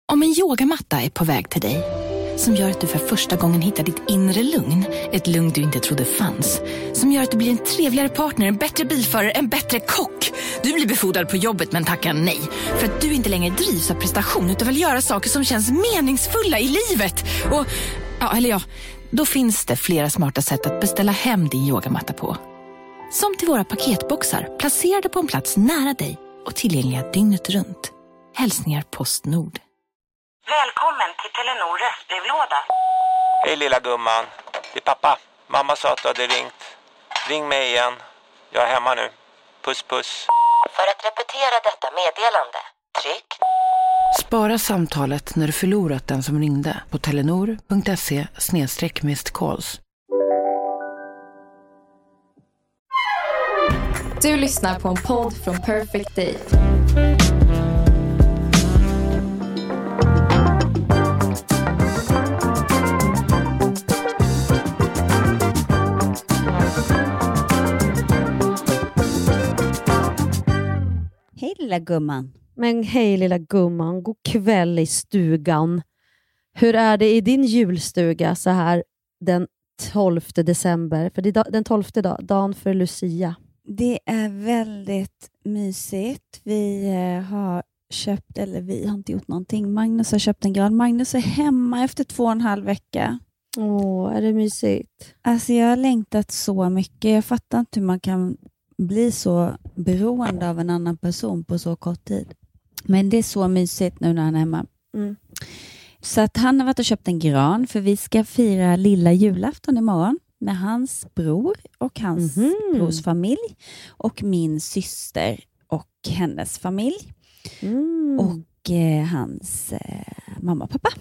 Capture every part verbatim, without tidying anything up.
Om en yogamatta är på väg till dig, som gör att du för första gången hittar ditt inre lugn, ett lugn du inte trodde fanns, som gör att du blir en trevligare partner, en bättre bilförare, en bättre kock. Du blir befordrad på jobbet men tackar nej, för att du inte längre drivs av prestation utan vill göra saker som känns meningsfulla i livet. Och, ja, eller ja, då finns det flera smarta sätt att beställa hem din yogamatta på. Som till våra paketboxar, placerade på en plats nära dig och tillgängliga dygnet runt. Hälsningar Postnord. Välkommen till Telenor röstbrevlåda. Hej lilla gumman, det är pappa. Mamma sa att du hade ringt. Ring mig igen. Jag är hemma nu. Puss puss. För att repetera detta meddelande, tryck. Spara samtalet när du förlorat den som ringde på telenor.se snedstreck missed calls. Du lyssnar på en podd från Perfect Day. Hej lilla gumman. Men hej lilla gumman, god kväll i stugan. Hur är det i din julstuga så här den tolfte december? För det är den tolfte dag, dagen för Lucia. Det är väldigt mysigt. Vi har köpt, eller vi har inte gjort någonting. Magnus har köpt en gran. Magnus är hemma efter två och en halv vecka. Åh, är det mysigt? Alltså jag har längtat så mycket. Jag fattar inte hur man kan bli så beroende av en annan person på så kort tid. Men det är så mysigt nu när han är hemma. Mm. Så att han har varit och köpt en gran, för vi ska fira lilla julafton imorgon med hans bror och hans mm-hmm. brors familj och min syster och hennes familj mm. och eh, hans eh, mamma och pappa.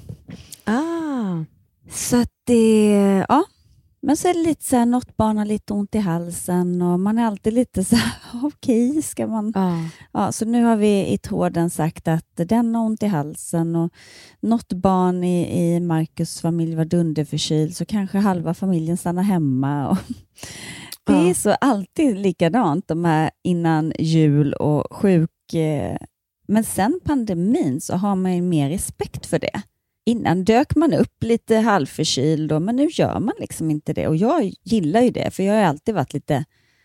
Ah. Så att det, ja. Men så är det lite så här, något barn har lite ont i halsen och man är alltid lite så här, okej, okay, ska man... Ah. Ja, så nu har vi i tråden sagt att den har ont i halsen och något barn i, i Marcus familj var dunderförkyld, så kanske halva familjen stannar hemma. Och det ah. är så alltid likadant, de här innan jul och sjuk. Men sen pandemin så har man ju mer respekt för det. Innan dök man upp lite halvförkyld, då, men nu gör man liksom inte det. Och jag gillar ju det, för jag har alltid varit lite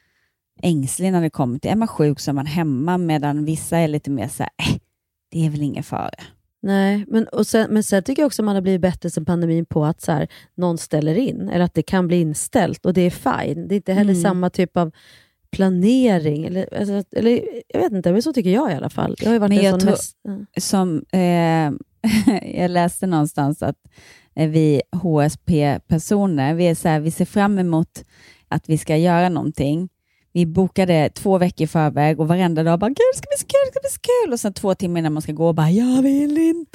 ängslig när det kommer till, är man sjuk så är man hemma, medan vissa är lite mer så här, äh, det är väl ingen fara. Nej, men, och sen, men sen tycker jag också att man har blivit bättre sen pandemin på att så här, någon ställer in, eller att det kan bli inställt, och det är fine. Det är inte heller mm. samma typ av planering, eller, alltså, eller jag vet inte, men så tycker jag i alla fall. Jag har ju varit men en jag sån tror, mest, ja. som eh, jag läste någonstans att vi H S P-personer, vi är så här, vi ser fram emot att vi ska göra någonting. Vi bokade två veckor i förväg och varenda dag bara, gud, det ska bli så kul, det ska bli så kul. Och sen två timmar innan man ska gå och bara, jag vill inte.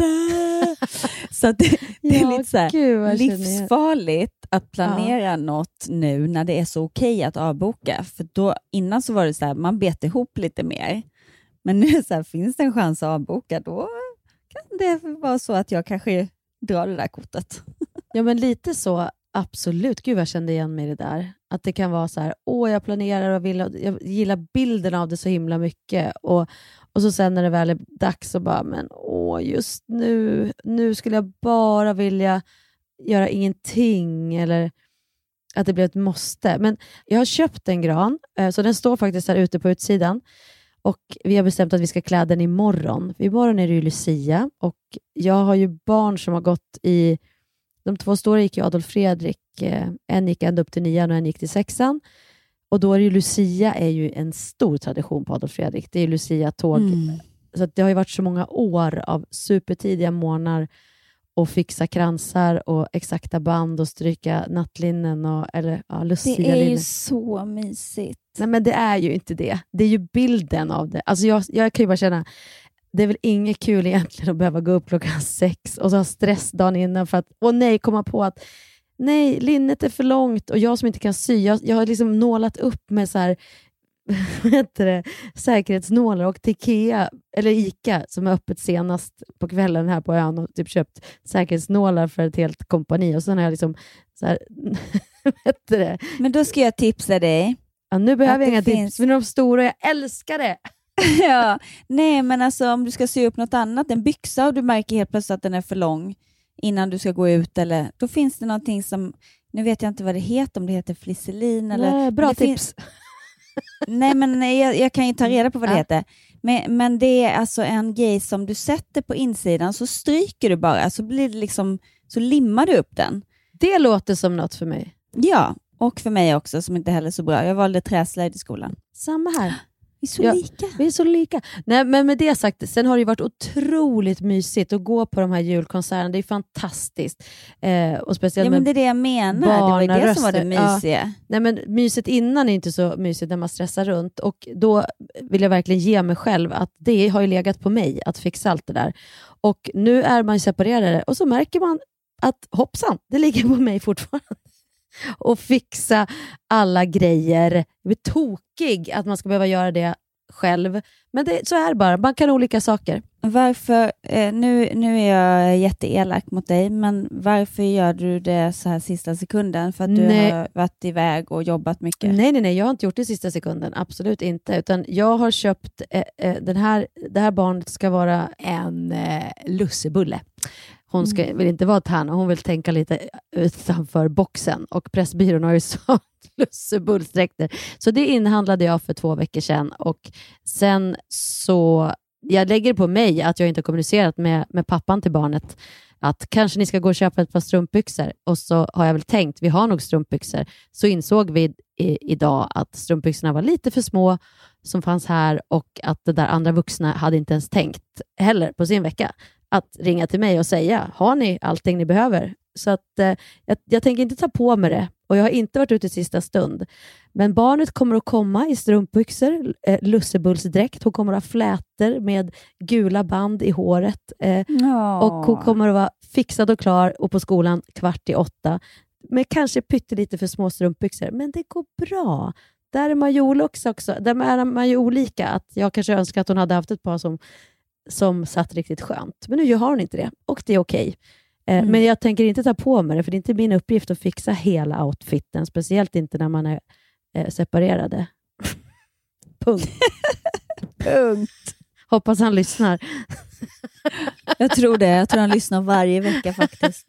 Så att det, det är ja, lite så här, gud, livsfarligt att planera ja. något nu när det är så okej att avboka. För då, innan så var det så här, man bet ihop lite mer. Men nu så här, finns det en chans att avboka, då kan det vara så att jag kanske drar det där kortet. Ja, men lite så, absolut. Gud, jag kände igen mig i det där. Att det kan vara så här, åh, jag planerar och vill, jag gillar bilden av det så himla mycket. Och, och så sen när det väl är dags så bara, men åh, just nu, nu skulle jag bara vilja göra ingenting. Eller att det blir ett måste. Men jag har köpt en gran, så den står faktiskt här ute på utsidan. Och vi har bestämt att vi ska klä den imorgon. Imorgon är det ju Lucia. Och jag har ju barn som har gått i... De två stora gick ju Adolf Fredrik. En gick ända upp till nian och en gick till sexan. Och då är ju Lucia är ju en stor tradition på Adolf Fredrik. Det är ju Lucia-tåg. Mm. Så att det har ju varit så många år av supertidiga månader och fixa kransar och exakta band och stryka nattlinnen och eller ja, Lucia. Det är ju så mysigt. Nej, men det är ju inte det. Det är ju bilden av det. Alltså jag, jag kan ju bara känna, det är väl inget kul egentligen att behöva gå upp klockan sex och så ha stress dagen innan för att, åh nej, komma på att nej, linnet är för långt och jag som inte kan sy, jag, jag har liksom nålat upp med så här vad heter det, säkerhetsnålar och till Ikea, eller Ica som är öppet senast på kvällen här på ön och typ köpt säkerhetsnålar för ett helt kompani och sen har jag liksom så här vad heter det? Men då ska jag tipsa dig. Ja, nu behöver jag inga finns... tips, men de stora, jag älskar det. Ja, nej men alltså om du ska sy upp något annat, en byxa och du märker helt plötsligt att den är för lång innan du ska gå ut, eller då finns det någonting som, nu vet jag inte vad det heter, om det heter flisselin eller... Nej, bra tips. Finns... nej men nej, jag, jag kan ju ta reda på vad det ja. heter. Men, men det är alltså en grej som du sätter på insidan, så stryker du bara, så blir det liksom, så limmar du upp den. Det låter som något för mig. Ja, och för mig också, som inte heller är så bra. Jag valde träslöjd i skolan. Samma här. Vi är så ja, lika. Vi är så lika. Nej, men med det sagt, sen har det varit otroligt mysigt att gå på de här julkonserterna. Det är fantastiskt. Eh, och speciellt ja, men det är det jag menar. Det var ju det som var det mysiga. Ja. Nej, men myset innan är inte så mysigt när man stressar runt. Och då vill jag verkligen ge mig själv att det har ju legat på mig att fixa allt det där. Och nu är man separerade och så märker man att hoppsan, det ligger på mig fortfarande. Och fixa alla grejer. Jag blir tokig att man ska behöva göra det själv. Men det, så är det bara. Man kan olika saker. Varför, eh, nu, nu är jag jätteelak mot dig, men varför gör du det så här sista sekunden? För att du nej. har varit iväg och jobbat mycket? Nej, nej, nej. Jag har inte gjort det sista sekunden. Absolut inte. Utan jag har köpt eh, eh, den här, det här barnet ska vara en eh, lussebulle. Hon ska, vill inte vara tärna, hon vill tänka lite utanför boxen. Och Pressbyrån har ju sånt lussebullsdräkter. Så det inhandlade jag för två veckor sedan. Och sen så, jag lägger på mig att jag inte har kommunicerat med, med pappan till barnet. Att kanske ni ska gå och köpa ett par strumpbyxor. Och så har jag väl tänkt, vi har nog strumpbyxor. Så insåg vi i, idag att strumpbyxorna var lite för små som fanns här. Och att det där andra vuxna hade inte ens tänkt heller på sin vecka. Att ringa till mig och säga, har ni allting ni behöver? Så att eh, jag, jag tänker inte ta på mig det. Och jag har inte varit ute i sista stund. Men barnet kommer att komma i strumpbyxor, eh, lussebullsdräkt. Hon kommer att ha flätor med gula band i håret. Eh, och hon kommer att vara fixad och klar och på skolan kvart i åtta. Med kanske pyttelite för små strumpbyxor. Men det går bra. Där är man ju olika också. Där är man ju olika. Att jag kanske önskar att hon hade haft ett par som som satt riktigt skönt. Men nu har hon inte det. Och det är okej. Eh, mm. Men jag tänker inte ta på mig det. För det är inte min uppgift att fixa hela outfiten. Speciellt inte när man är eh, separerade. Punkt. Punkt. Hoppas han lyssnar. Jag tror det. Jag tror han lyssnar varje vecka faktiskt.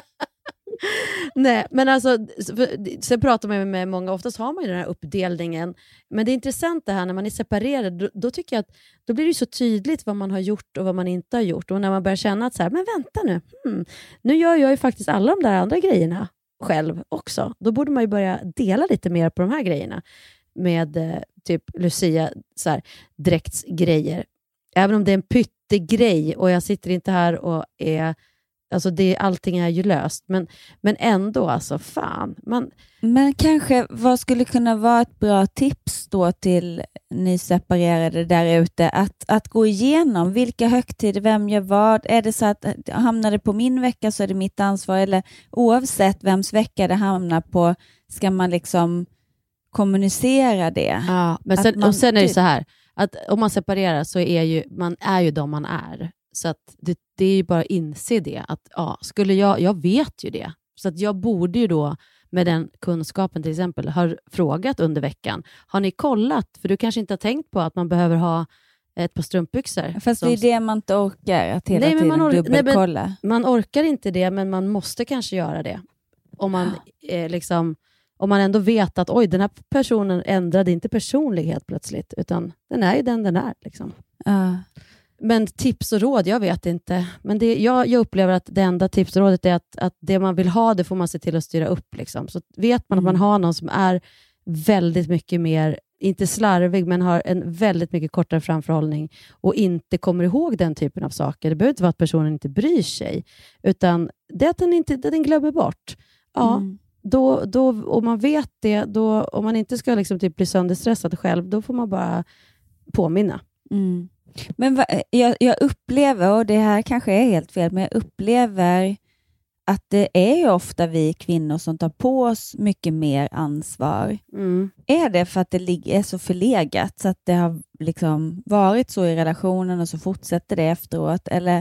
Nej, men alltså sen pratar man med många, oftast har man ju den här uppdelningen, men det är intressant det här när man är separerad, då, då tycker jag att då blir det så tydligt vad man har gjort och vad man inte har gjort, och när man börjar känna att så här, men vänta nu hmm, nu gör jag ju faktiskt alla de där andra grejerna själv också, då borde man ju börja dela lite mer på de här grejerna med eh, typ Lucia så här, dräktsgrejer, även om det är en pyttegrej och jag sitter inte här och är alltså det, allting är ju löst. Men, men ändå, alltså fan. Man... Men kanske, vad skulle kunna vara ett bra tips då till nyseparerade där ute? Att, att gå igenom vilka högtider, vem gör vad? Är det så att hamnar det på min vecka så är det mitt ansvar? Eller oavsett vems vecka det hamnar på, ska man liksom kommunicera det? Ja, men sen, man, och sen är det så här, att om man separerar så är ju, man är ju de man är. Så att det, det är ju bara att inse det. Att, ja, skulle jag, jag vet ju det. Så att jag borde ju då med den kunskapen till exempel ha frågat under veckan. Har ni kollat? För du kanske inte har tänkt på att man behöver ha ett par strumpbyxor. Fast som... det är det man inte orkar. Att hela nej, tiden man or- dubbelkolla. Nej, man orkar inte det, men man måste kanske göra det. Om man, eh, liksom, om man ändå vet att oj, den här personen ändrade inte personlighet plötsligt. Utan den är ju den den är. Liksom. Uh. Men tips och råd, jag vet inte. Men det, jag, jag upplever att det enda tips och rådet är att, att det man vill ha, det får man se till att styra upp. Liksom. Så vet man mm. att man har någon som är väldigt mycket mer, inte slarvig, men har en väldigt mycket kortare framförhållning och inte kommer ihåg den typen av saker. Det behöver inte vara att personen inte bryr sig, utan det är att den, inte, den glömmer bort. Ja, mm. då, då, om man vet det, då, om man inte ska liksom typ bli sönderstressad själv, då får man bara påminna. Mm. Men va, jag, jag upplever, och det här kanske är helt fel, men jag upplever att det är ju ofta vi kvinnor som tar på oss mycket mer ansvar. Mm. Är det för att det är så förlegat så att det har liksom varit så i relationen och så fortsätter det efteråt? Eller,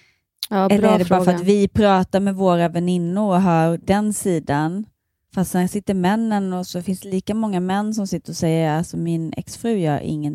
ja, eller är det fråga. bara för att vi pratar med våra väninnor och hör den sidan? Fast sen sitter männen och så finns det lika många män som sitter och säger alltså min exfru gör ingenting.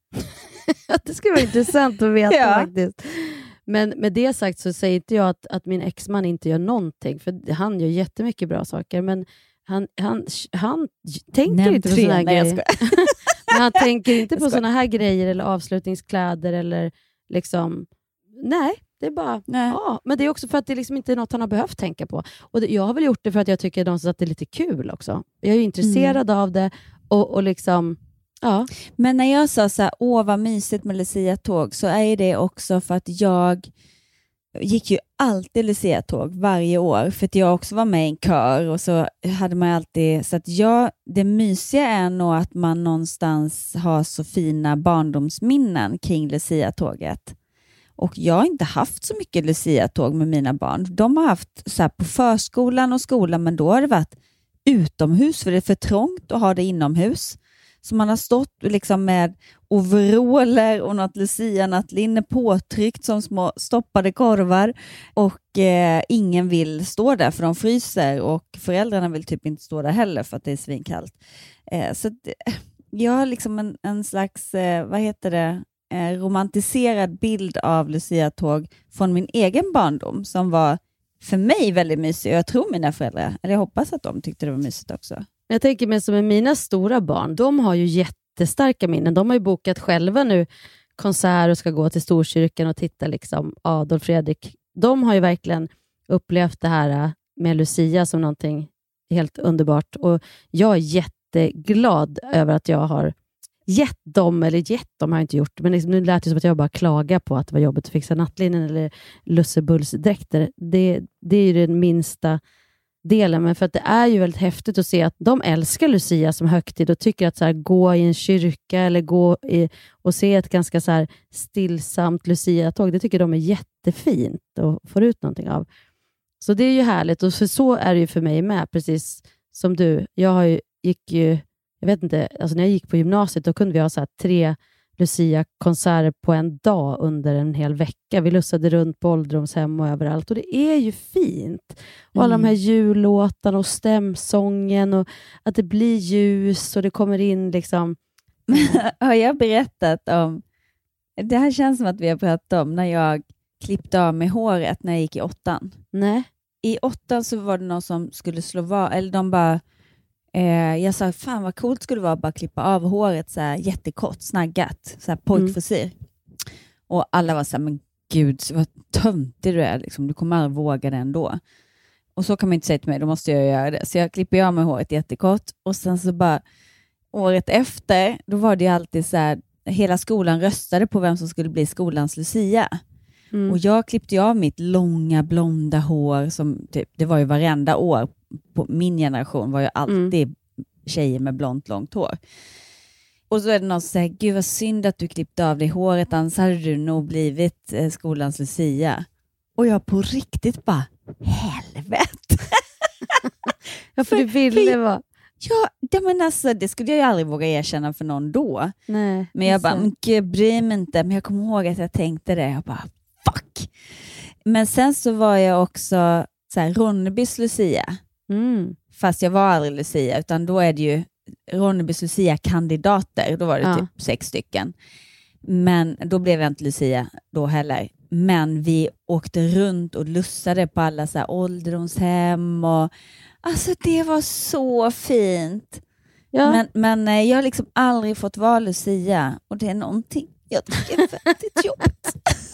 Det skulle vara intressant att veta Ja. faktiskt. Men med det sagt så säger inte jag att, att min exman inte gör någonting. För han gör jättemycket bra saker. Men han, han, han tänker Nämn inte på tre. såna här Nej, jag grejer. Men han tänker inte Jag på skojar. såna här grejer eller avslutningskläder eller liksom, nej, det är bara, Nej. ja. Men det är också för att det liksom inte är något han har behövt tänka på. Och det, jag har väl gjort det för att jag tycker någonstans att det är lite kul också. Jag är ju intresserad Mm. av det och, och liksom, ja. Men när jag sa så här, åh vad mysigt med Lucia-tåg, så är det också för att jag gick ju alltid Lucia-tåg varje år, för att jag också var med i en kör och så hade man alltid, så att jag, det mysiga är nog att man någonstans har så fina barndomsminnen kring Lucia-tåget. Och jag har inte haft så mycket Lucia-tåg med mina barn. De har haft så här på förskolan och skolan, men då har det varit utomhus för det är för trångt att ha det inomhus. Så man har stått liksom med overaller och något Lucia-nattlinne påtryckt som små stoppade korvar. Och eh, ingen vill stå där för de fryser och föräldrarna vill typ inte stå där heller för att det är svinkallt. Eh, så att, jag har liksom en, en slags, eh, vad heter det, eh, romantiserad bild av Lucia-tåg från min egen barndom som var för mig väldigt mysig. Jag tror mina föräldrar, eller jag hoppas att de tyckte det var mysigt också. Jag tänker mig som med mina stora barn, de har ju jättestarka minnen. De har ju bokat själva nu konsert och ska gå till Storkyrkan och titta liksom Adolf Fredrik. De har ju verkligen upplevt det här med Lucia som någonting helt underbart. Och jag är jätteglad över att jag har gett dem, eller gett dem har jag inte gjort, men liksom, nu lät det som att jag bara klagar på att det var jobbigt att fixa nattlinnen eller lussebullsdräkter. Det, det är ju den minsta delen, men för att det är ju väldigt häftigt att se att de älskar Lucia som högtid och tycker att så här, gå i en kyrka eller gå i, och se ett ganska så här stillsamt Lucia-tåg, det tycker de är jättefint och får ut någonting av. Så det är ju härligt, och för så är det ju för mig med, precis som du. Jag har ju, gick ju, jag vet inte, alltså när jag gick på gymnasiet då kunde vi ha så här tre Lucia-konserter på en dag under en hel vecka. Vi lussade runt på ålderdomshem och överallt. Och det är ju fint. Och alla Mm. de här jullåtarna och stämsången och att det blir ljus och det kommer in liksom. Har jag berättat om, det här känns som att vi har pratat om när jag klippte av mig håret när jag gick i åttan. Nej. I åttan så var det någon som skulle slå var, eller de bara Eh, jag sa, fan vad coolt skulle det vara att bara klippa av håret så här jättekort, snaggat, så här pojkfrisyr. Mm. Och alla var så här, men gud, vad töntig du är, liksom. Du kommer aldrig våga det ändå. Och så kan man inte säga till mig, då måste jag göra det. Så jag klipper av mig håret jättekort. Och sen så bara, året efter, då var det ju alltid så här, hela skolan röstade på vem som skulle bli skolans Lucia. Mm. Och jag klippte av mitt långa blonda hår, som typ, det var ju varenda år. På min generation var ju alltid mm. tjejer med blont långt hår. Och så är det någon som säger, gud vad synd att du klippte av dig håret, annars hade du nog blivit eh, skolans Lucia. Och jag på riktigt bara, helvete. Ja, för du ville vara. Ja, det, men alltså, det skulle jag ju aldrig våga erkänna för någon då. Nej, men jag bara, men gud, bry mig inte. Men jag kommer ihåg att jag tänkte det. Jag bara, fuck. Men sen så var jag också så här, Ronnebys Lucia. Mm. Fast jag var aldrig Lucia, utan då är det ju Ronnebys Lucia-kandidater. Då var det ja. typ sex stycken. Men då blev jag inte Lucia då heller. Men vi åkte runt och lussade på alla så här ålderdomshem. Och, alltså det var så fint. Ja. Men, men jag har liksom aldrig fått vara Lucia. Och det är någonting jag tycker är väldigt jobbigt.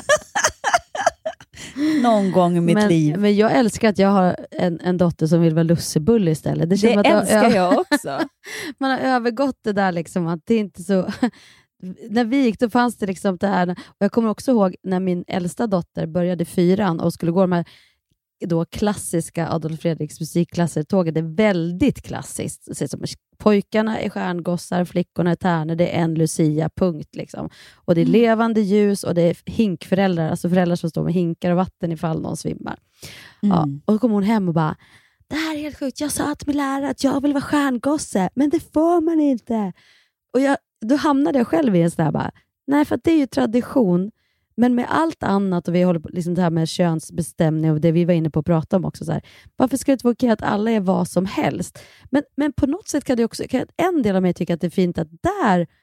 Någon gång i mitt men, liv. Men jag älskar att jag har en, en dotter som vill vara lussebulle istället. Det, det älskar jag, jag också. Man har övergått det där liksom, att det är inte så. När vi gick då fanns det liksom det här. Och jag kommer också ihåg när min äldsta dotter började fyran och skulle gå de här då klassiska Adolf Fredriks musikklasser. Tåget är väldigt klassiskt. Det ser som pojkarna är stjärngossar, flickorna är tärnor, det är en Lucia, punkt liksom. Och det är levande ljus och det är hinkföräldrar, alltså föräldrar som står med hinkar och vatten ifall någon svimmar. Mm. Ja, och då kom hon hem och bara, det här är helt sjukt, jag sa till min lärare att jag vill vara stjärngosse, men det får man inte. Och jag, då hamnade jag själv i en sån där bara, nej, för att det är ju tradition. Men med allt annat, och vi håller på liksom det här med könsbestämning och det vi var inne på att prata om också. Så här, varför ska det inte vara okej att alla är vad som helst? Men, men på något sätt kan det också, kan en del av mig tycka att det är fint att där,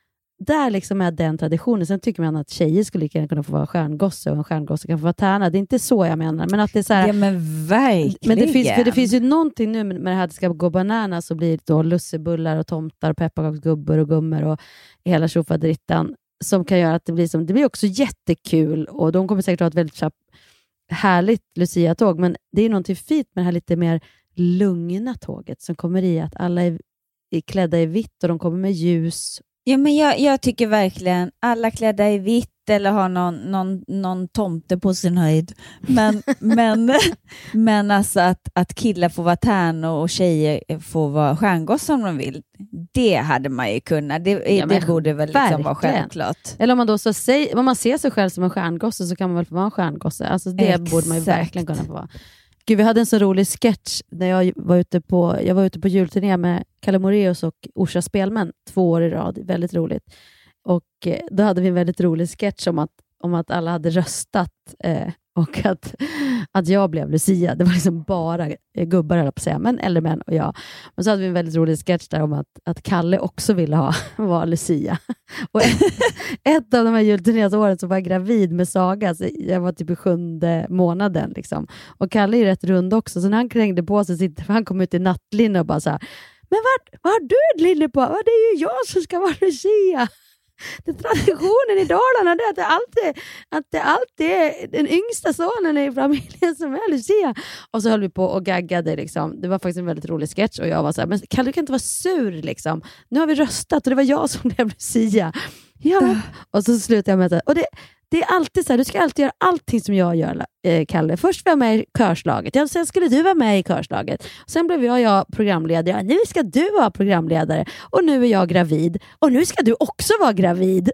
där liksom är den traditionen. Sen tycker man att tjejer skulle lika gärna kunna få vara stjärngosse och en stjärngosse kan få vara tärna. Det är inte så jag menar. Men att det är så här, ja men verkligen. Men det finns, för det finns ju någonting nu med det här att det ska gå banana, så blir det då lussebullar och tomtar och pepparkaksgubbor och gummor och hela tjofaderittan som kan göra att det blir som, det blir också jättekul och de kommer säkert ha ett väldigt så här, härligt Lucia-tåg, men det är någonting fint med det här lite mer lugna tåget som kommer i att alla är, är klädda i vitt och de kommer med ljus. Ja, men jag, jag tycker verkligen alla klädda i vitt eller har någon, någon, någon tomte på sin höjd. Men, men, men alltså att, att killar får vara tärnor och tjejer får vara stjärngoss om de vill. Det hade man ju kunnat. Det, ja, det borde väl liksom vara självklart. Eller om man då så säger, om man ser sig själv som en stjärngosse så kan man väl få vara en stjärngosse. Alltså det Exakt. Borde man ju verkligen kunna få vara. Gud, vi hade en så rolig sketch när jag var ute på, jag var ute på julturné med Kalle Moraeus och Orsa Spelmän två år i rad. Väldigt roligt. Och eh, då hade vi en väldigt rolig sketch om att, om att alla hade röstat eh, och att, att jag blev Lucia. Det var liksom bara eh, gubbar, eller på att säga, men eller män och jag. Men så hade vi en väldigt rolig sketch där om att, att Kalle också ville ha vara Lucia. Och ett, ett av de här julturnéåret så var jag gravid med Saga. Så jag var typ i sjunde månaden. Liksom. Och Kalle är rätt rund också. Så när han krängde på sig, sitter, han kom ut i nattlinne och bara så här, men vad, vad har du ett linne på? Det är ju jag som ska vara Lucia. Det traditionen i Dalarna är att det alltid, att det alltid är den yngsta sonen i familjen som är Lucia. Och så höll vi på och gaggade. Liksom. Det var faktiskt en väldigt rolig sketch. Och jag var så här, men Kalle, du kan inte vara sur. Liksom. Nu har vi röstat och det var jag som blev Lucia. Ja. Och så slutade jag med att och det, det är alltid så här, du ska alltid göra allting som jag gör, eh, Kalle. Först var jag med i körslaget. Ja, sen skulle du vara med i körslaget. Sen blev jag, jag programledare. Ja, nu ska du vara programledare. Och nu är jag gravid. Och nu ska du också vara gravid.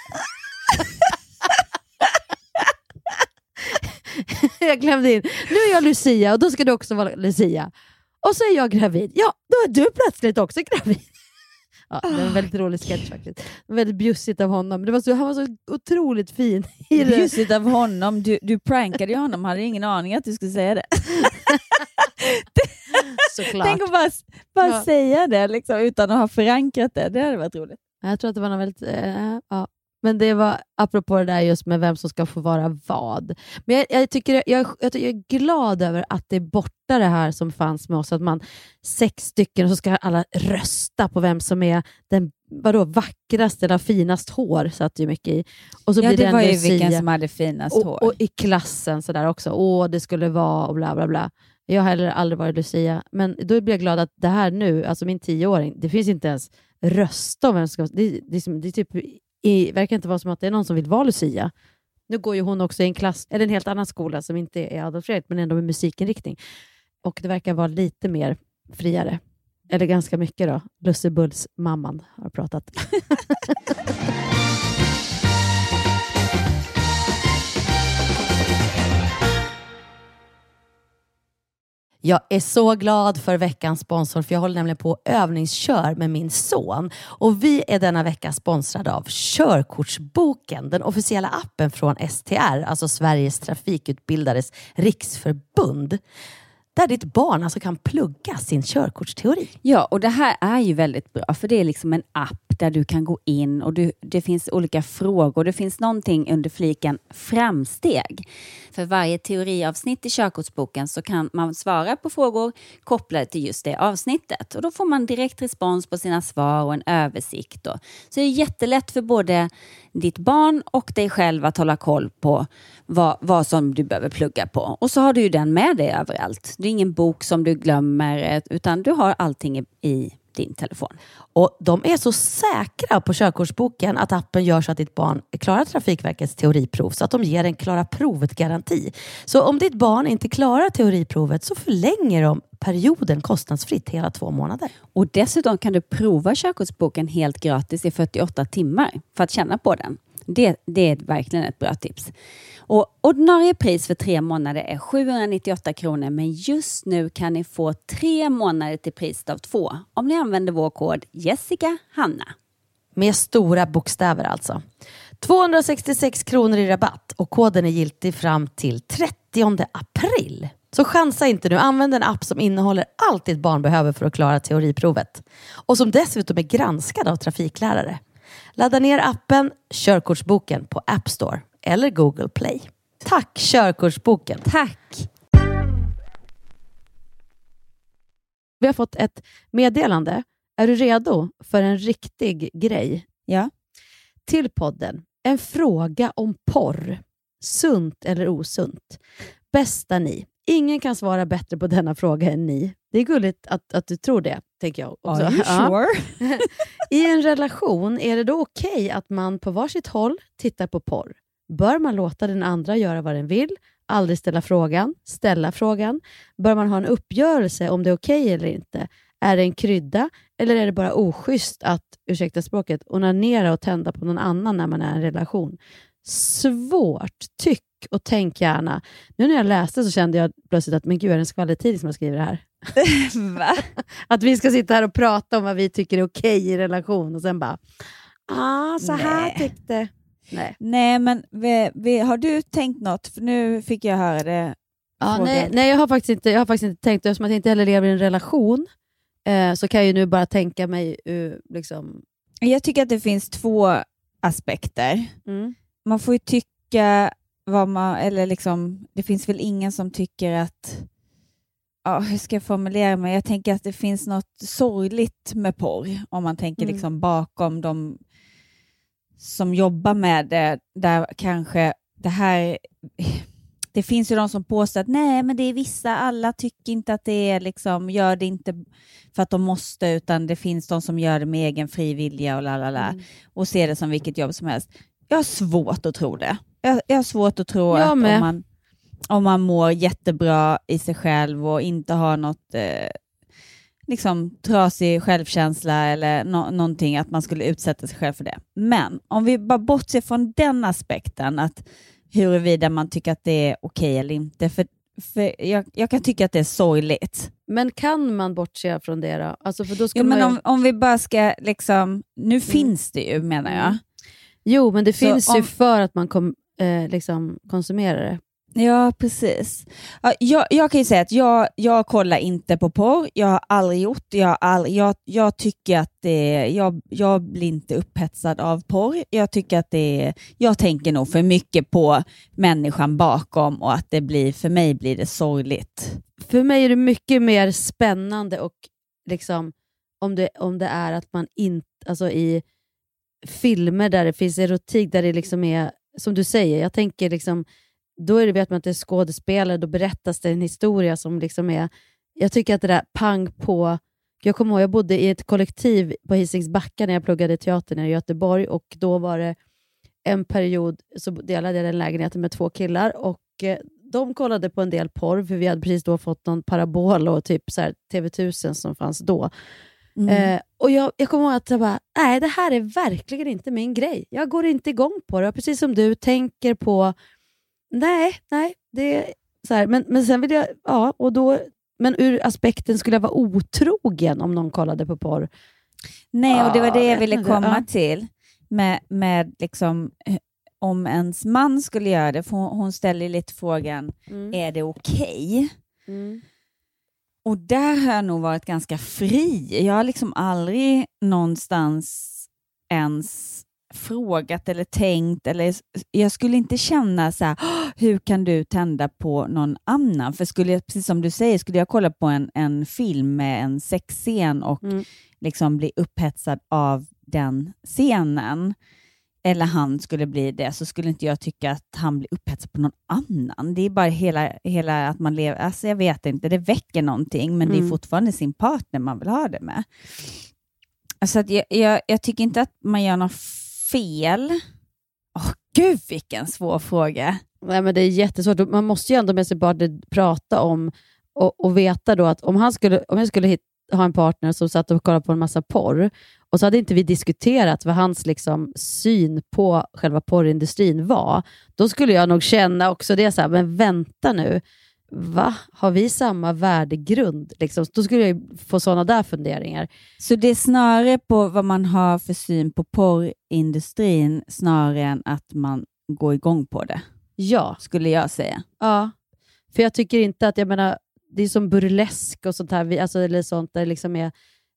Jag glömde in. Nu är jag Lucia och då ska du också vara Lucia. Och så är jag gravid. Ja, då är du plötsligt också gravid. Ja, det var en väldigt rolig sketch faktiskt. Väldigt bjussigt av honom. Det var så, han var så otroligt fin. Bjussigt av honom. Du, du prankade ju honom. Hade ingen aning att du skulle säga det. Såklart. Tänk att bara, bara ja. säga det liksom, utan att ha förankrat det. Det hade varit roligt. Jag tror att det var något väldigt... Äh, ja. Men det var apropå det där just med vem som ska få vara vad. Men jag, jag, tycker, jag, jag, jag är glad över att det är borta det här som fanns med oss. Att man sex stycken och så ska alla rösta på vem som är den vadå, vackraste eller finast hår. Satt ju mycket i. Och så ja, blir det det var ju Lucia. Vilken som hade finast och, hår. Och i klassen så där också. Åh, det skulle vara och bla bla bla. Jag har heller aldrig varit Lucia. Men då blir jag glad att det här nu, alltså min tioåring, det finns inte ens rösta om vem som ska... Det, det, det är typ... Det verkar inte vara som att det är någon som vill vara Lucia. Nu går ju hon också i en klass, eller en helt annan skola som inte är Adolf Fredrik, men ändå med musikinriktning. Och det verkar vara lite mer friare. Eller ganska mycket då. Lussebulls mamman har pratat. Jag är så glad för veckans sponsor, för jag håller nämligen på övningskör med min son. Och vi är denna vecka sponsrade av Körkortsboken, den officiella appen från S T R, alltså Sveriges trafikutbildares riksförbund. Där ditt barn alltså kan plugga sin körkortsteori. Ja, och det här är ju väldigt bra, för det är liksom en app där du kan gå in och du, det finns olika frågor. Det finns någonting under fliken framsteg. För varje teoriavsnitt i körkortsboken så kan man svara på frågor kopplade till just det avsnittet. Och då får man direkt respons på sina svar och en översikt. Då. Så det är jättelätt för både ditt barn och dig själv att hålla koll på vad, vad som du behöver plugga på. Och så har du ju den med dig överallt. Det är ingen bok som du glömmer, utan du har allting i, i din telefon. Och de är så säkra på körkortsboken att appen gör så att ditt barn klarar Trafikverkets teoriprov, så att de ger en klara provet-garanti. Så om ditt barn inte klarar teoriprovet så förlänger de perioden kostnadsfritt hela två månader. Och dessutom kan du prova körkortsboken helt gratis i fyrtioåtta timmar för att känna på den. Det, det är verkligen ett bra tips. Och ordinarie pris för tre månader är sjuhundranittioåtta kronor, men just nu kan ni få tre månader till priset av två om ni använder vår kod Jessica Hanna. Med stora bokstäver alltså. tvåhundrasextiosex kronor i rabatt och koden är giltig fram till trettionde april. Så chansa inte nu, använd en app som innehåller allt ditt barn behöver för att klara teoriprovet. Och som dessutom är granskad av trafiklärare. Ladda ner appen Körkortsboken på App Store eller Google Play. Tack Körkortsboken. Tack. Vi har fått ett meddelande. Är du redo för en riktig grej? Ja. Till podden. En fråga om porr. Sunt eller osunt? Bästa ni. Ingen kan svara bättre på denna fråga än ni. Det är gulligt att, att du tror det, tänker jag också. Are you sure? I en relation, är det då okej okay att man på varsitt håll tittar på porr? Bör man låta den andra göra vad den vill? Aldrig ställa frågan? Ställa frågan? Bör man ha en uppgörelse om det är okej okay eller inte? Är det en krydda? Eller är det bara oschysst att, ursäkta språket, onanera och tända på någon annan när man är i en relation? Svårt. Tyck och tänk gärna. Nu när jag läste så kände jag plötsligt att men gud, är det en skvallertidning som har skrivit det här? Va? Att vi ska sitta här och prata om vad vi tycker är okej i relation och sen bara, ah, så här Nej. tyckte. Nej. Nej, men vi, vi, har du tänkt något? För nu fick jag höra det. Ja, nej, nej, jag har faktiskt inte, jag har faktiskt inte tänkt, eftersom att jag inte heller lever i en relation eh, så kan jag ju nu bara tänka mig uh, liksom. Jag tycker att det finns två aspekter. Mm. Man får ju tycka vad man, eller liksom, det finns väl ingen som tycker att, ja, hur ska jag formulera mig? Jag tänker att det finns något sorgligt med porr, om man tänker Mm. liksom bakom de som jobbar med det, där kanske det här, det finns ju de som påstår att nej, men det är vissa, alla tycker inte att det är liksom, gör det inte för att de måste, utan det finns de som gör det med egen frivilliga och lalala, mm. och ser det som vilket jobb som helst. Jag har svårt att tro det. Jag, jag har svårt att tro jag att om med. man, om man mår jättebra i sig själv och inte har något eh, liksom trasig självkänsla eller no- någonting, att man skulle utsätta sig själv för det. Men om vi bara bortser från den aspekten, att huruvida man tycker att det är okej eller inte, för, för jag, jag kan tycka att det är sorgligt. Men kan man bortse från det då? Alltså för då ska jo, man men ju... om, om vi bara ska liksom, nu mm. finns det ju, menar jag. Mm. Jo, men det Så finns om... ju för att man kom, eh, liksom konsumerar det. Ja, precis. Ja, jag, jag kan ju säga att jag, jag kollar inte på porr. Jag har aldrig gjort. Jag, har aldrig, jag, jag tycker att det, jag, jag blir inte upphetsad av porr. Jag tycker att det, jag tänker nog för mycket på människan bakom, och att det blir, för mig blir det sorgligt. För mig är det mycket mer spännande, och liksom om det, om det är att man inte, alltså i filmer där det finns erotik, där det liksom är, som du säger, jag tänker liksom, då är det, vet man att det är skådespelare, då berättas det en historia som liksom är, jag tycker att det där pang på, jag kommer ihåg, jag bodde i ett kollektiv på Hisingsbacka när jag pluggade teater i Göteborg, och då var det en period så delade jag den lägenheten med två killar, och eh, de kollade på en del porr, för vi hade precis då fått någon parabol och typ så här T V tusen som fanns då. Mm. Eh, och jag, jag kommer ihåg att jag bara, nej, det här är verkligen inte min grej. Jag går inte igång på det. Precis som du tänker på, nej, nej, det är så här. Men, men sen vill jag, ja, och då, men ur aspekten, skulle jag vara otrogen om någon kollade på porr? Nej, och det var det jag ville ja, komma ja. till. Med, med liksom, om ens man skulle göra det, för hon, hon ställer lite frågan, mm. är det okej? Okay? Mm. Och där har jag nog varit ganska fri. Jag har liksom aldrig någonstans ens frågat eller tänkt, eller jag skulle inte känna så här, hur kan du tända på någon annan? För skulle jag, precis som du säger, skulle jag kolla på en, en film med en sexscen och mm. liksom bli upphetsad av den scenen, eller han skulle bli det, så skulle inte jag tycka att han blir upphetsad på någon annan. Det är bara hela, hela att man lever, alltså jag vet inte, det väcker någonting, men mm. det är fortfarande sin partner man vill ha det med. Alltså att jag, jag, jag tycker inte att man gör något fel. Åh, gud vilken svår fråga. Nej, men det är jättesvårt. Man måste ju ändå med sig bara prata om och, och veta då att om, han skulle, om jag skulle hitta, ha en partner som satt och kollade på en massa porr, och så hade inte vi diskuterat vad hans liksom syn på själva porrindustrin var, då skulle jag nog känna också det så här, men vänta nu, va? Har vi samma värdegrund? Liksom, då skulle jag få sådana där funderingar. Så det är snarare på vad man har för syn på porrindustrin, snarare än att man går igång på det. Ja. Skulle jag säga. Ja. För jag tycker inte att, jag menar, det är som burlesk och sånt här, alltså, eller sånt där liksom är,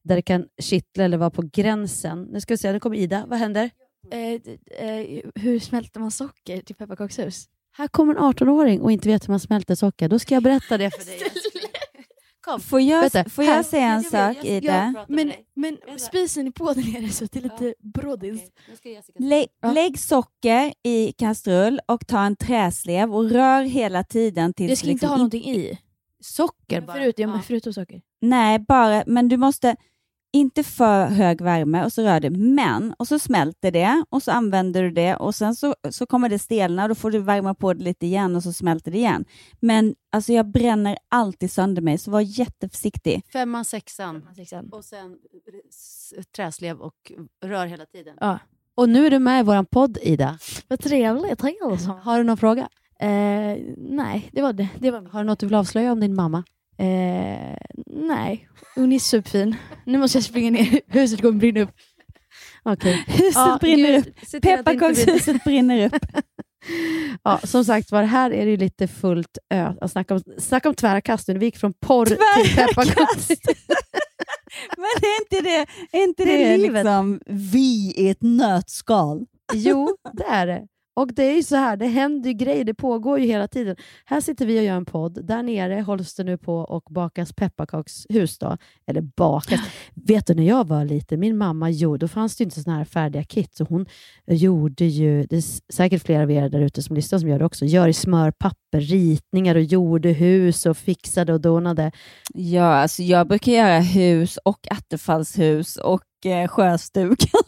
där det kan kittla eller vara på gränsen. Nu ska vi se, nu kommer Ida. Vad händer? Eh, eh, hur smälter man socker till pepparkakshus? Här kommer en arton-åring och inte vet hur man smälter socker. Då ska jag berätta det för dig. Kom. Får jag, Vänta, får jag här. säga en sak, Ida? Men, men spisen ni på den nere så det är lite brådis. Lä, Ja. Lägg socker i kastrull och ta en träslev och rör hela tiden tills Jag ska liksom inte ha någonting i. Socker bara. Förut, ja, men förutom socker. Nej, bara, men du måste inte för hög värme och så rör du. Men, och så smälter det och så använder du det och sen så, så kommer det stelna och då får du värma på det lite igen och så smälter det igen. Men alltså jag bränner alltid sönder mig så var jätteförsiktig. Femman, sexan. Sexan. Och sen s- träslev och rör hela tiden. Ja. Och nu är du med i våran podd, Ida. Vad trevligt, trevligt. Har du någon fråga? Eh, nej, det var det. det var... Har du något du vill avslöja om din mamma? Eh, nej, hon är superfin. Nu måste jag springa ner. Huset kommer brinna upp. Okej. Huset Ja, brinner gud, upp. se till att det inte blir- Pepparkakshuset brinner upp. Ja, som sagt var, här är det ju lite fullt ö. Att snacka om, snacka om tvära kast nu. Vi gick från porr till pepparkaks. Men är inte det, är inte Det det, är livet. liksom vi i ett nötskal? Jo, det är det. Och det är ju så här, det händer ju grejer, det pågår ju hela tiden. Här sitter vi och gör en podd. Där nere hålls det nu på och bakas pepparkakshus då. Eller bakas. Vet du, när jag var liten, min mamma gjorde, då fanns det ju inte såna här färdiga kit. Så hon gjorde ju, det är säkert flera av er där ute som lyssnar som gör det också, gör i smörpapper, ritningar och gjorde hus och fixade och donade. Ja, alltså jag brukar göra hus och attefallshus och eh, sjöstugan.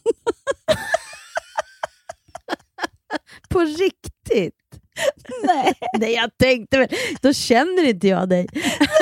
På riktigt? Nej. Nej, jag tänkte väl, då känner inte jag dig.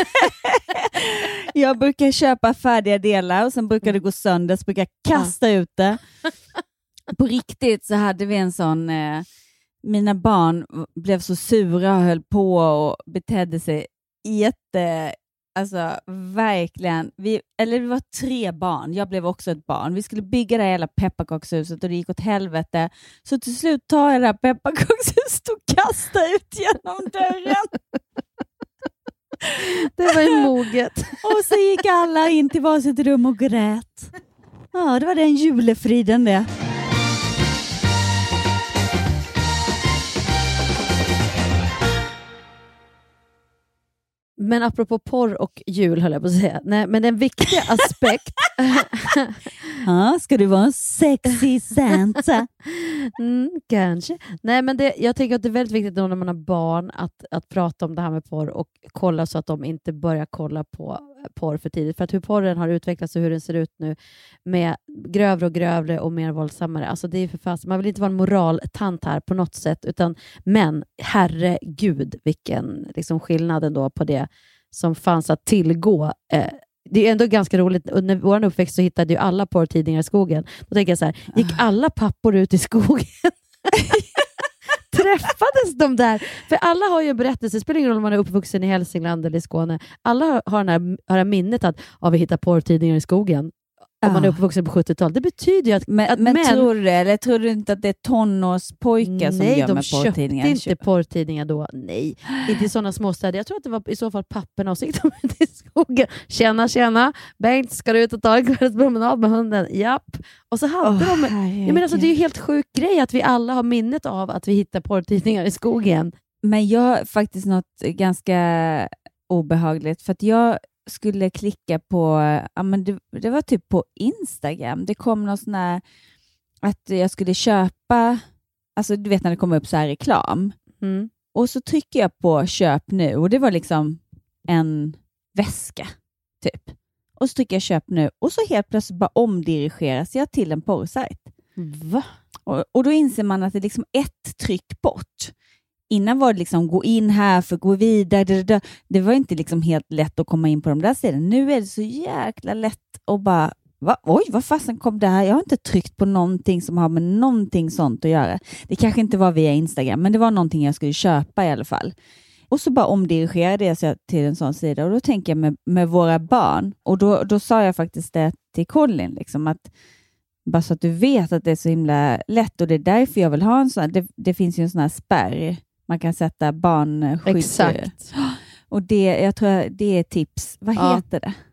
Jag brukar köpa färdiga delar och sen brukar det gå sönder så brukar jag kasta ut det. På riktigt så hade vi en sån, eh, mina barn blev så sura och höll på och betedde sig jätte, alltså verkligen, vi, eller vi var tre barn, jag blev också ett barn. Vi skulle bygga det här hela pepparkakshuset och det gick åt helvete. Så till slut tar jag det här pepparkakshuset och kastar ut genom dörren. Det var ju moget. Och så gick alla in till varsitt rum och grät. Ja, det var den julefriden det. Men apropå porr och jul höll jag på att säga. Nej, men en viktig aspekt. Ja, ska du vara en sexy Santa? Mm, kanske. Nej, men det, jag tänker att det är väldigt viktigt då när man har barn att, att prata om det här med porr och kolla så att de inte börjar kolla på porr för tidigt. För att hur porren har utvecklats och hur den ser ut nu med grövre och grövre och mer våldsammare. Alltså det är för fast. Man vill inte vara en moraltant här på något sätt. Utan, men herregud vilken liksom, skillnad ändå på det som fanns att tillgå. Eh, det är ändå ganska roligt. Under vår uppväxt så hittade ju alla porrtidningar i skogen. Då tänker jag så här, gick alla pappor ut i skogen? Träffades de där? För alla har ju en berättelse, det spelar ingen roll om man är uppvuxen i Hälsingland eller i Skåne. Alla har den här, har det här minnet att ja, vi hittar porrtidningar i skogen. Om man är uppvuxen på sjuttiotalet. Det betyder ju att, Men, att men män... tror du det? Eller tror du inte att det är tonårspojkar som Nej, gör de med porrtidningar? köpte inte porrtidningar då. Nej, inte i sådana småstäder. Jag tror att det var i så fall papperna och så gick de ut i skogen. Tjena, tjena. Bengt, ska du ut och ta en kvällspromenad med hunden? Japp. Och så hade Åh, de... herregud. Jag menar, alltså, det är ju helt sjuk grej att vi alla har minnet av att vi hittar porrtidningar i skogen. Men jag har faktiskt något ganska obehagligt. För att jag skulle klicka på, ja, men det, det var typ på Instagram. Det kom någon sån här att jag skulle köpa, alltså du vet när det kommer upp så här reklam. Mm. Och så trycker jag på köp nu och det var liksom en väska typ. Och så trycker jag köp nu och så helt plötsligt bara omdirigeras jag till en porrsajt. Va? Och, och då inser man att det är liksom ett tryck bort. Innan var det liksom gå in här för att gå vidare. Det, det, det var inte liksom helt lätt att komma in på de där sidorna. Nu är det så jäkla lätt att bara, va? Oj, vad fasen kom det här? Jag har inte tryckt på någonting som har med någonting sånt att göra. Det kanske inte var via Instagram, men det var någonting jag skulle köpa i alla fall. Och så bara omdirigerade jag sig till en sån sida. Och då tänker jag med, med våra barn. Och då, då sa jag faktiskt det till Colin, liksom att bara så att du vet att det är så himla lätt. Och det är därför jag vill ha en sån. Det, det finns ju en sån här spärr. Man kan sätta barnskydd. Exakt. Och det, jag tror det är tips. Vad Ja. heter det?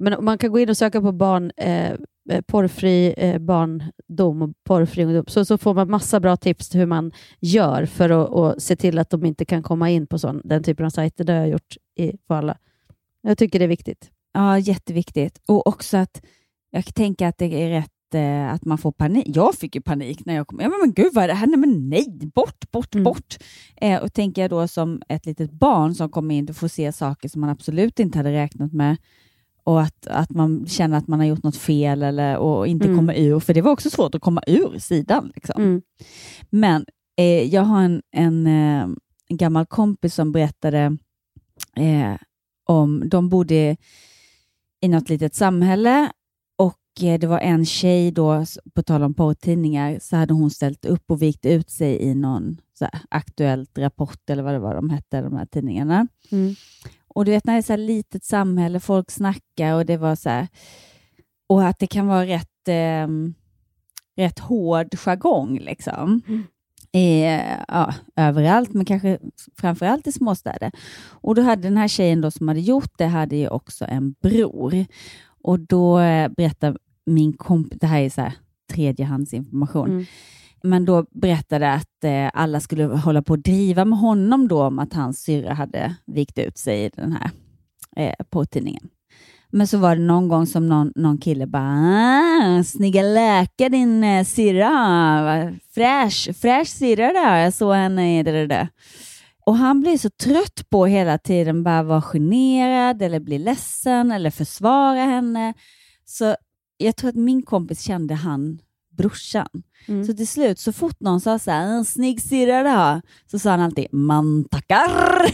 Men man kan gå in och söka på barn, eh, porrfri eh, barndom och porrfri ungdom. Så, så får man massa bra tips till hur man gör för att och se till att de inte kan komma in på sån, den typen av sajter. Det har jag gjort i, för alla. Jag tycker det är viktigt. Ja, jätteviktigt. Och också att jag tänker att det är rätt eh, att man får panik. Jag fick ju panik när jag kom. Ja, men gud, vad är det här? Nej, men nej, bort, bort, mm. bort. Eh, och tänker jag då som ett litet barn som kommer in och får se saker som man absolut inte hade räknat med. Och att, att man känner att man har gjort något fel eller, och inte mm. kommer ur. För det var också svårt att komma ur sidan. Liksom. Mm. Men eh, jag har en, en, eh, en gammal kompis som berättade eh, om, de bodde i något litet samhälle och eh, det var en tjej då, på tal om porrtidningar, så hade hon ställt upp och vikt ut sig i någon så här, aktuellt rapport eller vad det var de hette, de här tidningarna. Mm. Och du vet när det är så här litet samhälle, folk snackar och det var så här, och att det kan vara rätt, eh, rätt hård jargong liksom. Mm. Eh, ja, överallt, men kanske framförallt i småstäder. Och då hade den här tjejen då som hade gjort det, hade ju också en bror. Och då eh, berättade min kompis, det här är så här tredjehandsinformation, mm. men då berättade att eh, alla skulle hålla på att driva med honom då om att hans syrra hade vikt ut sig i den här eh, porrtidningen. Men så var det någon gång som någon, någon kille bara, snygga läka din eh, syrra, fräsch, fräsch syrra där, jag såg henne i det, det, det. Och han blir så trött på hela tiden bara vara generad eller bli ledsen eller försvara henne. Så jag tror att min kompis kände han brorsan. Mm. Så till slut, så fort någon sa så här, en snygg syrra där, så sa han alltid, man tackar.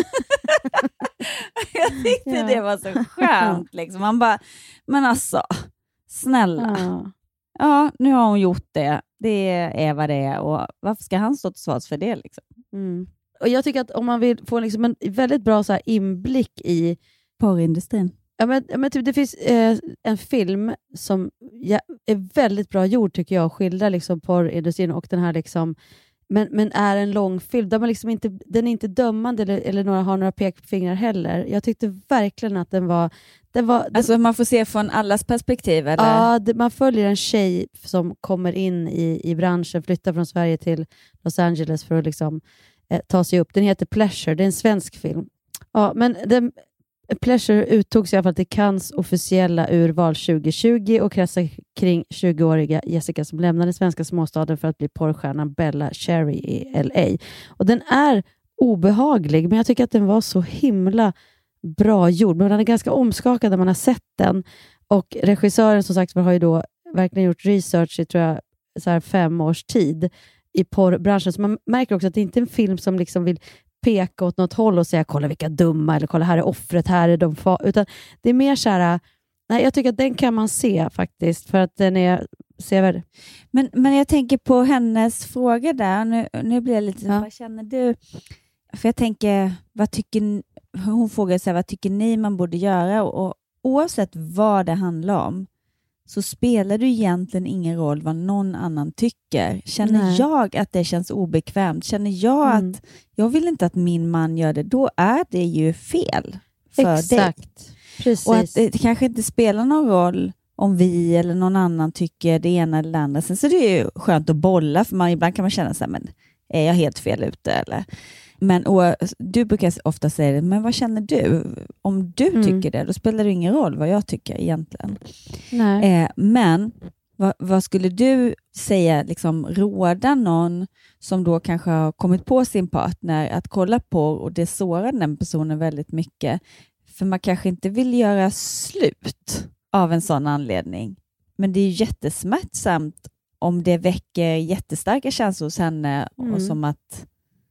Jag tyckte ja. det var så skönt. Liksom. Man bara, men alltså, snälla. Ja. ja, nu har hon gjort det. Det är vad det är. Och varför ska han stå till svars för det? Liksom? Mm. Och jag tycker att om man vill få liksom en väldigt bra så här inblick i porrindustrin. Ja, men, men typ, det finns eh, en film som ja, är väldigt bra gjord tycker jag, skildrar liksom porrindustrin och den här liksom, men, men är en lång film där man liksom inte, den är inte dömande eller, eller några, har några pekfingrar heller. Jag tyckte verkligen att den var, den var den, alltså man får se från allas perspektiv eller? Ja, det, man följer en tjej som kommer in i, i branschen, flyttar från Sverige till Los Angeles för att liksom eh, ta sig upp. Den heter Pleasure, det är en svensk film. Ja, men den Pleasure uttogs i alla fall till Cannes officiella urval tjugo tjugo och kretsar kring tjugoåriga Jessica som lämnade svenska småstaden för att bli porrstjärnan Bella Cherry i L A. Och den är obehaglig, men jag tycker att den var så himla bra gjord. Men den är ganska omskakad när man har sett den. Och regissören som sagt har ju då verkligen gjort research i tror jag, så här fem års tid i porrbranschen. Så man märker också att det inte är en film som liksom vill peka åt något håll och säga kolla vilka dumma eller kolla här är offret, här är de fa-. Utan det är mer så här, nej, jag tycker att den kan man se faktiskt för att den är sevärd. Men, men jag tänker på hennes fråga där, nu, nu blir jag lite så, ja. Vad känner du? För jag tänker, vad tycker hon frågar sig, vad tycker ni man borde göra? Och, och oavsett vad det handlar om så spelar det egentligen ingen roll vad någon annan tycker. Känner Nej. jag att det känns obekvämt, känner jag mm. att jag vill inte att min man gör det, då är det ju fel för Exakt. dig. Precis. Och att det kanske inte spelar någon roll om vi eller någon annan tycker det ena eller det andra. Sen så är det ju skönt att bolla, för man, ibland kan man känna så här, men är jag helt fel ute eller? Men och, du brukar ofta säga det, men vad känner du? Om du mm. tycker det, då spelar det ingen roll vad jag tycker egentligen. Nej. Eh, men vad, vad skulle du säga, liksom råda någon som då kanske har kommit på sin partner att kolla på och det sårar den personen väldigt mycket? För man kanske inte vill göra slut av en sån anledning. Men det är ju jättesmärtsamt om det väcker jättestarka känslor hos henne mm. och som att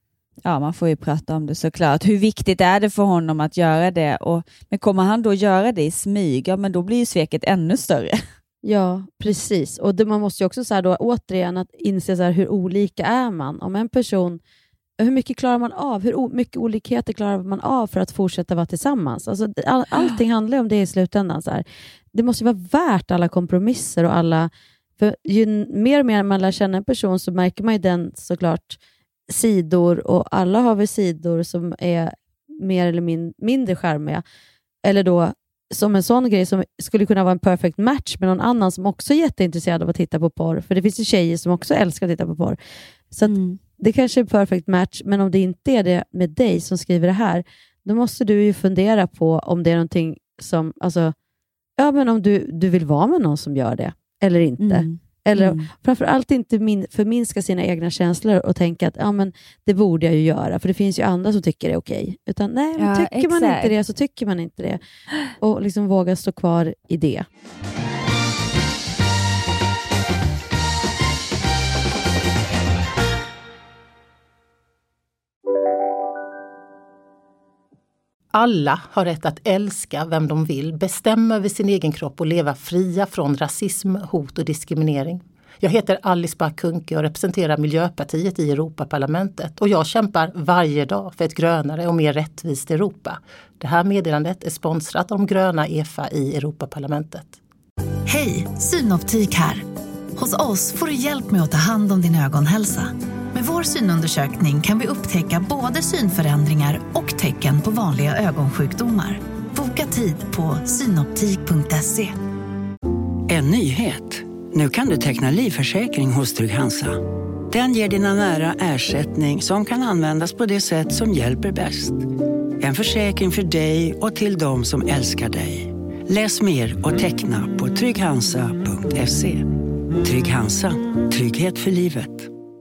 ja, man får ju prata om det såklart. Hur viktigt är det för honom att göra det? Och, men kommer han då göra det i smyg? Ja, men då blir ju sveket ännu större. Ja, precis. Och det, man måste ju också så här då, återigen att inse så här, hur olika är man? Om en person, hur mycket klarar man av? Hur o- mycket olikheter klarar man av för att fortsätta vara tillsammans? Alltså, all, allting handlar om det i slutändan. Så här. Det måste vara värt alla kompromisser och alla... För ju mer och mer man lär känna en person så märker man ju den såklart sidor, och alla har väl sidor som är mer eller min, mindre charmiga eller då som en sån grej som skulle kunna vara en perfect match med någon annan som också är jätteintresserad av att titta på porr. För det finns ju tjejer som också älskar att titta på porr. Så att Mm. det kanske är en perfect match, men om det inte är det med dig som skriver det här, då måste du ju fundera på om det är någonting som, alltså, ja men om du, du vill vara med någon som gör det, eller inte. Mm. Eller Mm. framförallt inte min, förminska sina egna känslor och tänka att ja, men det borde jag ju göra, för det finns ju andra som tycker det är okej. Utan nej, men Ja, tycker man exakt. inte det så tycker man inte det. Och liksom våga stå kvar i det. Alla har rätt att älska vem de vill, bestämma över sin egen kropp och leva fria från rasism, hot och diskriminering. Jag heter Alice Bah Kuhnke och representerar Miljöpartiet i Europaparlamentet och jag kämpar varje dag för ett grönare och mer rättvist Europa. Det här meddelandet är sponsrat av de gröna E F A i Europaparlamentet. Hej, Synoptik här. Hos oss får du hjälp med att ta hand om din ögonhälsa. Med vår synundersökning kan vi upptäcka både synförändringar och tecken på vanliga ögonsjukdomar. Boka tid på synoptik punkt se. En nyhet. Nu kan du teckna livförsäkring hos Trygg-Hansa. Den ger dina nära ersättning som kan användas på det sätt som hjälper bäst. En försäkring för dig och till de som älskar dig. Läs mer och teckna på trygg hansa punkt se. Trygg-Hansa. Trygghet för livet.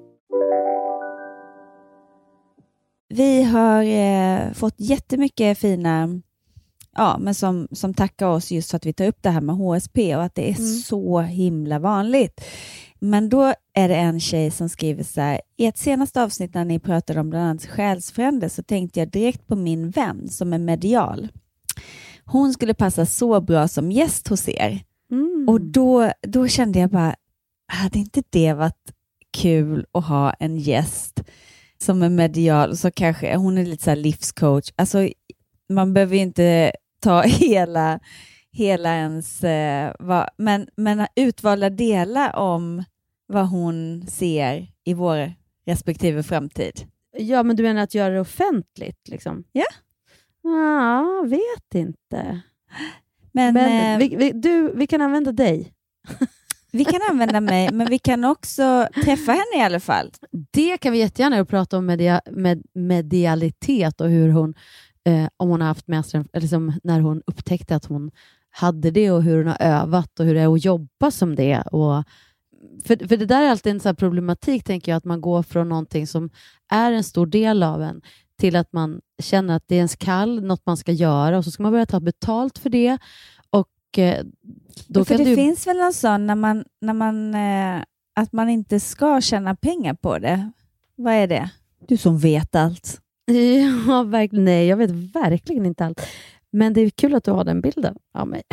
Vi har eh, fått jättemycket fina, ja, men som, som tackar oss just för att vi tar upp det här med H S P och att det är mm. så himla vanligt. Men då är det en tjej som skriver så här: i ett senaste avsnitt när ni pratade om bland annat själsfrände så tänkte jag direkt på min vän som är medial. Hon skulle passa så bra som gäst hos er. Mm. Och då, då kände jag bara, hade inte det varit kul att ha en gäst som är medial, så kanske hon är lite så här livscoach. Alltså man behöver ju inte ta hela hela ens eh, vad, men, men utvalda delar om vad hon ser i vår respektive framtid. Ja, men du menar att göra det offentligt liksom? Ja. Ja, vet inte. Men, men eh, vi, vi, du, vi kan använda dig. Vi kan använda mig, men vi kan också träffa henne i alla fall. Det kan vi jättegärna göra och prata om media, med, medialitet och hur hon, eh, om hon har haft med sig, eller liksom när hon upptäckte att hon hade det och hur hon har övat och hur det är att jobba som det. Och, för, för det där är alltid en sån här problematik, tänker jag, att man går från någonting som är en stor del av en till att man känner att det är ens kall, något man ska göra och så ska man börja ta betalt för det. Och eh, då ja, för kan det du... finns finns väl någon sån när man, när man eh, att man inte ska tjäna pengar på det. Vad är det? Du som vet allt. Ja, verkligen. Nej, jag vet verkligen inte allt. Men det är kul att du har den bilden av mig.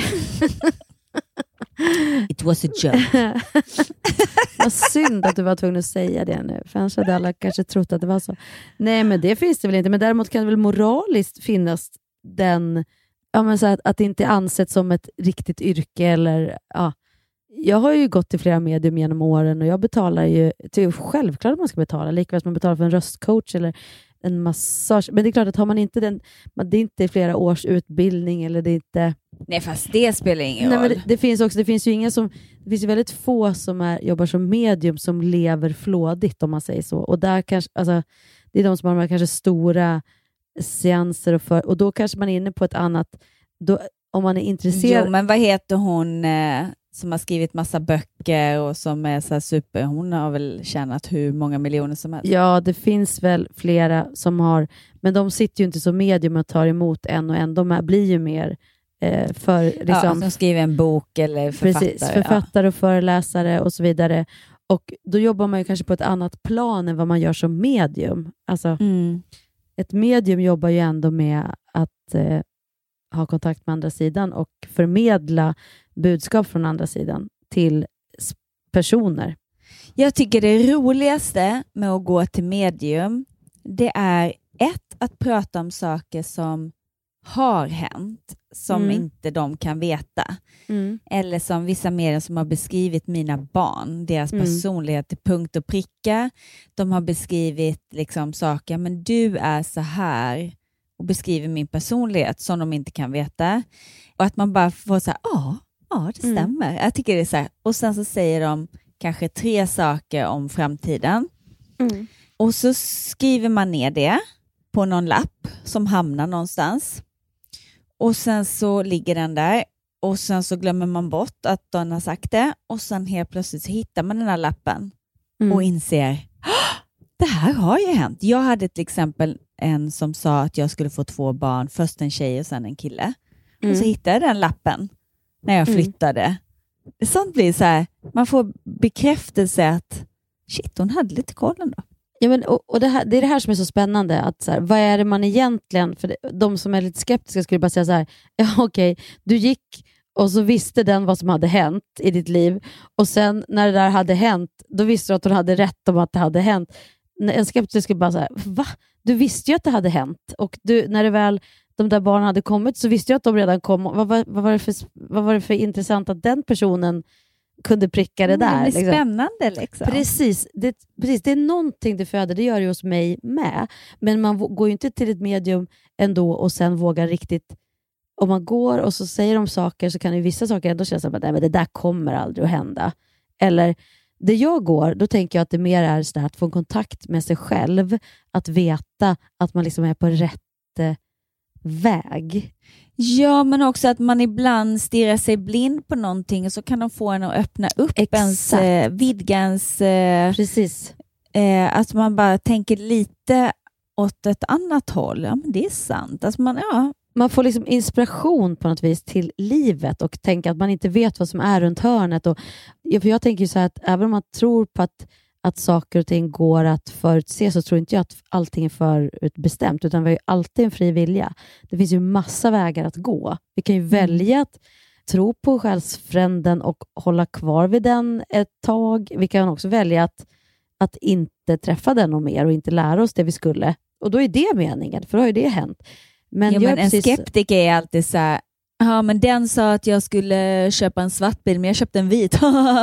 It was a joke. Vad synd att du var tvungen att säga det nu. För annars hade alla kanske trott att det var så. Nej, men det finns det väl inte. Men däremot kan det väl moraliskt finnas den... Ja, men så att, att det inte är ansett som ett riktigt yrke. Eller, ja. Jag har ju gått till flera medium genom åren och jag betalar ju... Det är självklart att man ska betala. Likväl som man betalar för en röstcoach eller en massage. Men det är klart att har man inte den... Det är inte flera års utbildning eller det är inte... Nej, fast det spelar ingen Nej, roll. men det, det finns också, det finns ju inga som, det finns ju väldigt få som är, jobbar som medium som lever flådigt, om man säger så. Och där kanske, alltså, det är de som har de här kanske stora seanser och, för, och då kanske man är inne på ett annat, då, om man är intresserad. Jo, men vad heter hon eh, som har skrivit massa böcker och som är så här super, hon har väl tjänat hur många miljoner som helst. Ja, det finns väl flera som har, men de sitter ju inte som medium och tar emot en och en, de är, blir ju mer för liksom, ja, som skriver en bok eller författare. Precis, författare och föreläsare och så vidare. Och då jobbar man ju kanske på ett annat plan än vad man gör som medium. Alltså, mm. ett medium jobbar ju ändå med att eh, ha kontakt med andra sidan och förmedla budskap från andra sidan till personer. Jag tycker det roligaste med att gå till medium, det är ett, att prata om saker som har hänt som mm. inte de kan veta. Mm. Eller som vissa medier som har beskrivit mina barn, deras mm. personlighet till punkt och pricka. De har beskrivit liksom saker, men du är så här och beskriver min personlighet som de inte kan veta. Och att man bara får så här, ja, ja det stämmer. Mm. Jag tycker det är så här. Och sen så säger de kanske tre saker om framtiden. Mm. Och så skriver man ner det på någon lapp som hamnar någonstans. Och sen så ligger den där. Och sen så glömmer man bort att de har sagt det. Och sen helt plötsligt så hittar man den här lappen. Mm. Och inser, det här har ju hänt. Jag hade till exempel en som sa att jag skulle få två barn. Först en tjej och sen en kille. Mm. Och så hittade jag den lappen när jag flyttade. Mm. Sånt blir så här, man får bekräftelse att shit, hon hade lite koll ändå. Ja, men, och, och det, här, det är det här som är så spännande. Att så här, vad är det man egentligen, för det, de som är lite skeptiska skulle bara säga så här, ja okej, okay, du gick och så visste den vad som hade hänt i ditt liv. Och sen när det där hade hänt, då visste du att hon hade rätt om att det hade hänt. En skeptiker skulle bara säga, va? Du visste ju att det hade hänt. Och du, när det väl de där barnen hade kommit så visste jag att de redan kom. Vad var, vad var, det, för, vad var det för intressant att den personen kunde pricka det där? Mm, det är liksom. Spännande liksom. Precis det, precis, det är någonting det föder, det gör det hos mig med. Men man går ju inte till ett medium ändå och sen vågar riktigt. Om man går och så säger de saker så kan ju vissa saker ändå kännas som att nej, men det där kommer aldrig att hända. Eller det jag går, då tänker jag att det mer är så där, att få kontakt med sig själv. Att veta att man liksom är på rätt väg. Ja, men också att man ibland stirrar sig blind på någonting och så kan de få en att öppna upp ens, eh, vidga ens... Eh, Precis. Eh, att man bara tänker lite åt ett annat håll. Ja, men det är sant. Alltså man, ja. man får liksom inspiration på något vis till livet och tänka att man inte vet vad som är runt hörnet. Och, för jag tänker ju så här att även om man tror på att att saker och ting går att förutse, så tror inte jag att allting är förutbestämt, utan vi har ju alltid en fri vilja. Det finns ju massa vägar att gå. Vi kan ju mm. välja att tro på själsfränden och hålla kvar vid den ett tag. Vi kan också välja att, att inte träffa den och mer och inte lära oss det vi skulle. Och då är det meningen, för då har ju det hänt. Men, ja, men precis... en skeptiker är alltid så här, ja, men den sa att jag skulle köpa en svart bil, men jag köpte en vit.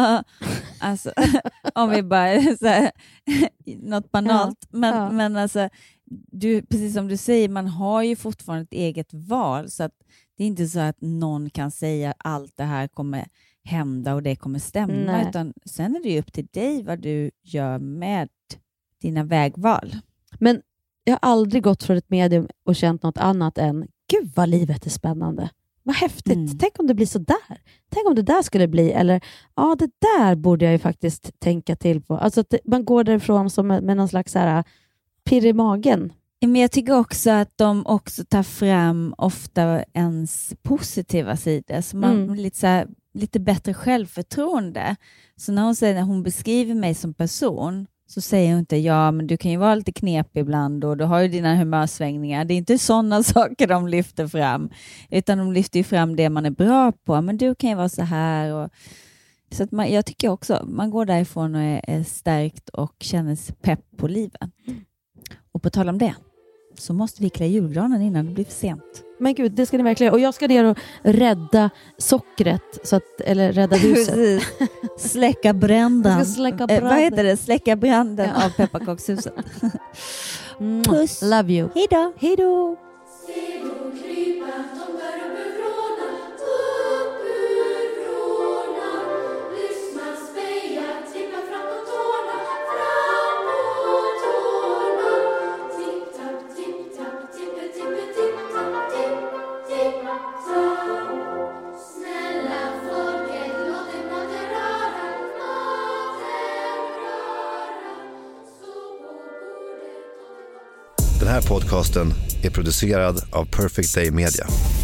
Alltså, om vi bara så här, något banalt. Ja, men, ja. men alltså, du, precis som du säger, man har ju fortfarande ett eget val. Så att det är inte så att någon kan säga att allt det här kommer hända och det kommer stämma. Nej. Utan sen är det ju upp till dig vad du gör med dina vägval. Men jag har aldrig gått från ett medium och känt något annat än, gud vad livet är spännande. Vad häftigt. Mm. Tänk om det blir så där. Tänk om det där skulle bli. Eller, ja, det där borde jag ju faktiskt tänka till på. Alltså att det, man går därifrån som med, med någon slags så här, pirr i magen. Men jag tycker också att de också tar fram ofta ens positiva sidor. Så man mm. lite, så här, lite bättre självförtroende. Så när hon säger, när hon beskriver mig som person, så säger hon inte, ja men du kan ju vara lite knepig ibland och du har ju dina humörsvängningar. Det är inte sådana saker de lyfter fram. Utan de lyfter ju fram det man är bra på. Men du kan ju vara så här. Och, så att man, jag tycker också, man går därifrån och är, är stärkt och känner sig pepp på livet. Och på tal om det, så måste vi klä julgranen innan det blir för sent. Men gud, det ska ni verkligen. Och jag ska ner och rädda sockret. Så att, eller rädda huset. Släcka branden. Släcka branden. Eh, vad heter det? Släcka branden ja. Av pepparkakshuset. mm. Puss. Love you. Hej då. Hej då. Den här podcasten är producerad av Perfect Day Media.